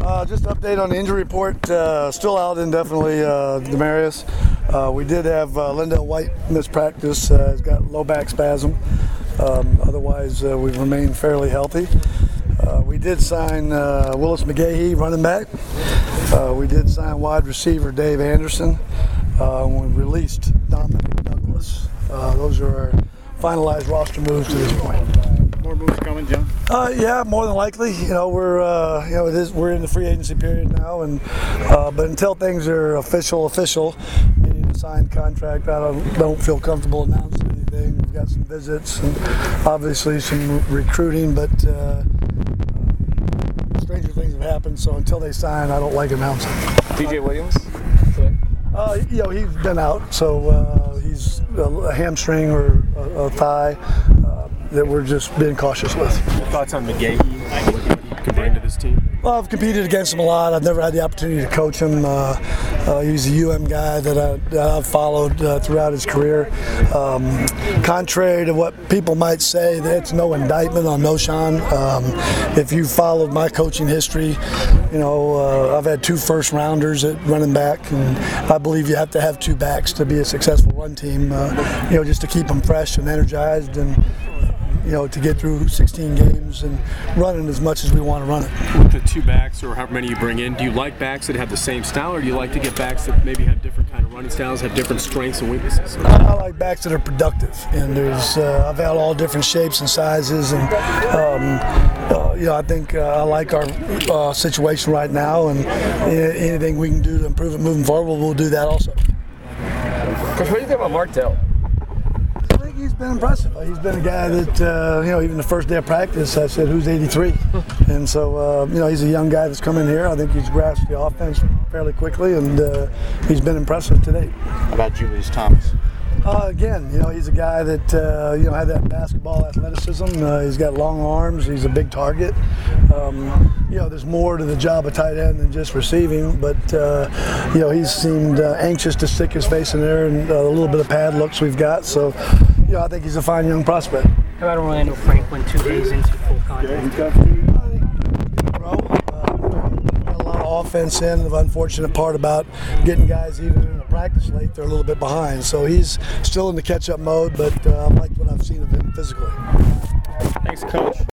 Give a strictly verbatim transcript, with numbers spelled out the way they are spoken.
Uh, just an update on the injury report. Uh, still out indefinitely, uh, Demarius. Uh, we did have uh, Lindell White miss practice. Uh, he's got low back spasm. Um, otherwise, uh, we've remained fairly healthy. Uh, we did sign uh, Willis McGahee, running back. Uh, we did sign wide receiver Dave Anderson. Uh, we released Dominic Douglas. Uh, those are our finalized roster moves to this point. More moves coming, John? Uh, yeah, more than likely. You know, we're uh, you know it is we're in the free agency period now, and uh, but until things are official, official, meaning a signed contract, I don't don't feel comfortable announcing anything. We've got some visits and obviously some recruiting, but uh, stranger things have happened. So until they sign, I don't like announcing. D J Williams. Uh, you know, he's been out, so uh, he's a hamstring or a, a thigh uh, that we're just being cautious with. Thoughts on McGahee? What he could bring to this team? Well, I've competed against him a lot. I've never had the opportunity to coach him. Uh, uh, he's a U M guy that, I, that I've followed uh, throughout his career. Um, contrary to what people might say, that's no indictment on Noshan. Um, if you followed my coaching history, you know, uh, I've had two first rounders at running back, and I believe you have to have two backs to be a successful run team, uh, you know, just to keep them fresh and energized and, you know, to get through sixteen games and running as much as we want to run it. With the two backs or however many you bring in, do you like backs that have the same style, or do you like to get backs that maybe have different kind of running styles, have different strengths and weaknesses? I like backs that are productive, and there's uh, I've had all different shapes and sizes, and um, uh, you know, I think uh, I like our uh, situation right now, and anything we can do to improve it moving forward, we'll do that also. Coach, what do you think about Martell? I think he's been impressive. He's been a guy that, uh, you know, even the first day of practice, I said, who's eighty-three? And so, uh, you know, he's a young guy that's come in here. I think he's grasped the offense fairly quickly, and uh, he's been impressive to date. How about Julius Thomas? Uh, again, you know, he's a guy that, uh, you know, had that basketball athleticism. Uh, he's got long arms. He's a big target. Um, you know, there's more to the job of tight end than just receiving, but, uh, you know, he's seemed uh, anxious to stick his face in there, and uh, a little bit of pad looks we've got. So, you know, I think he's a fine young prospect. How about Orlando Franklin two days into full contract? Offense in. The unfortunate part about getting guys even in the practice late, they're a little bit behind. So he's still in the catch-up mode, but uh, I like what I've seen of him physically. Thanks, Coach.